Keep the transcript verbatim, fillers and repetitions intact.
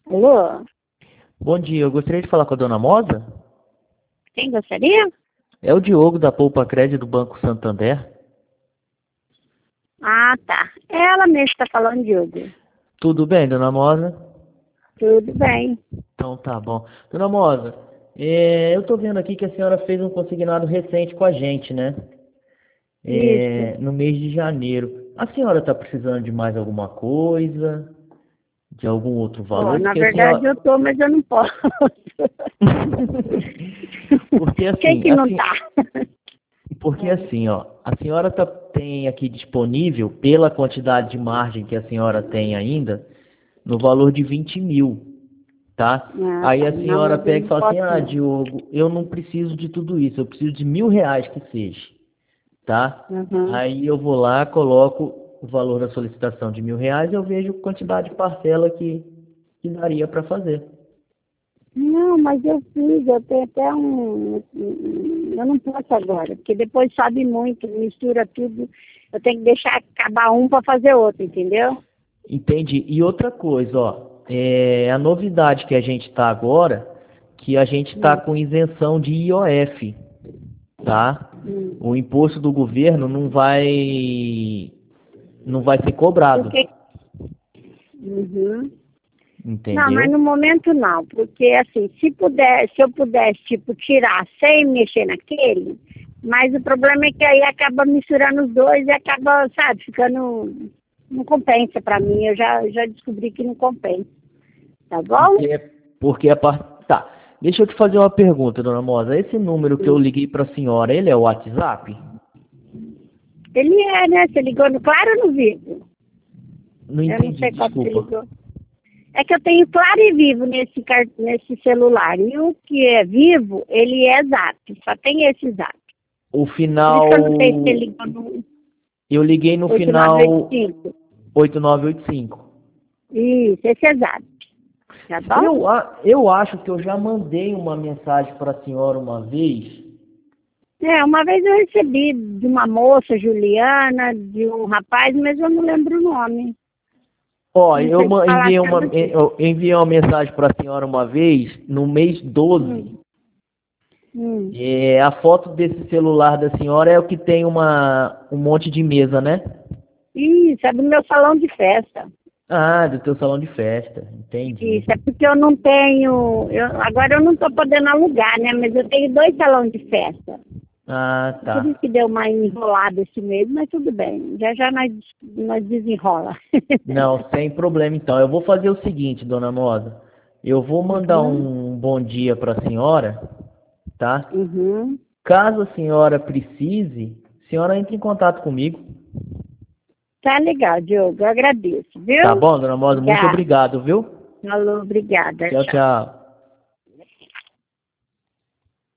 Alô? Bom dia, eu gostaria de falar com a dona Moza. Quem gostaria? É o Diogo da Poupa Crédito do Banco Santander. Ah, tá. É ela mesmo que está falando, Diogo. Tudo bem, dona Moza? Tudo bem. Então tá bom. Dona Moza, é, eu tô vendo aqui que a senhora fez um consignado recente com a gente, né? Isso. É, no mês de janeiro. A senhora está precisando de mais alguma coisa? De algum outro Ó, valor? na Porque a verdade senhora... eu tô, mas eu não posso. Porque Quem assim, que não assim, tá? porque assim, ó, a senhora tá, tem aqui disponível, pela quantidade de margem que a senhora tem ainda, no valor de vinte mil, tá? Ah, Aí tá. a Não, senhora mas eu pega e não fala assim, posso ah, não. Diogo, eu não preciso de tudo isso, eu preciso de mil reais que seja, tá? Uhum. Aí eu vou lá, coloco o valor da solicitação de mil reais, eu vejo a quantidade de parcela que, que daria para fazer. Não, mas eu fiz, eu tenho até um. Eu não posso agora, porque depois sobe muito, mistura tudo. Eu tenho que deixar acabar um para fazer outro, entendeu? Entendi. E outra coisa, ó, é a novidade que a gente está agora, que a gente está Hum, com isenção de I O F, tá? hum. O imposto do governo não vai não vai ser cobrado, Porque. Uhum. Não, mas entendeu? no momento não, porque assim, se puder, se eu pudesse, tipo, tirar sem mexer naquele, mas o problema é que aí acaba misturando os dois e acaba, sabe, ficando. Não compensa pra mim, eu já, já descobri que não compensa, tá bom? Porque porque a par... tá. Deixa eu te fazer uma pergunta, dona Moza. Esse número que eu Hum. liguei para a senhora, ele é o WhatsApp? Ele é, né? Você ligou no claro ou no vivo? Não Eu não entendi, sei qual que você desculpa. ligou. É que eu tenho claro e vivo nesse, car- nesse celular. E o que é vivo, ele é zap. Só tem esse zap. O Por isso final que eu não sei se você ligou no eu liguei no oito nove oito final cinco. oito nove oito cinco. Isso, esse é zap. Tá bom? Eu, a- eu acho que eu já mandei uma mensagem para a senhora uma vez. É, uma vez eu recebi de uma moça, Juliana, de um rapaz, mas eu não lembro o nome. Ó, Não eu sei te ma- falar enviei se é uma, do quê. eu enviei uma mensagem para a senhora uma vez, no mês doze. Hum, hum. É, a foto desse celular da senhora é o que tem uma, um monte de mesa, né? Isso, é do meu salão de festa. Ah, do teu salão de festa. Entendi. Isso, é porque eu não tenho. Eu, agora eu não estou podendo alugar, né? Mas eu tenho dois salões de festa. Ah, Por isso tá. que deu uma enrolada esse mês, mas tudo bem. Já já nós, nós desenrola. Não, sem problema então. Eu vou fazer o seguinte, dona Moza. Eu vou mandar Uhum, um bom dia para a senhora, tá? uhum. Caso a senhora precise, a senhora entre em contato comigo. Tá legal, Diogo. Eu agradeço, Tá viu? bom, dona Moza? Muito Obrigada. obrigado, viu? Falou, obrigada. Tchau, Tchau. tchau.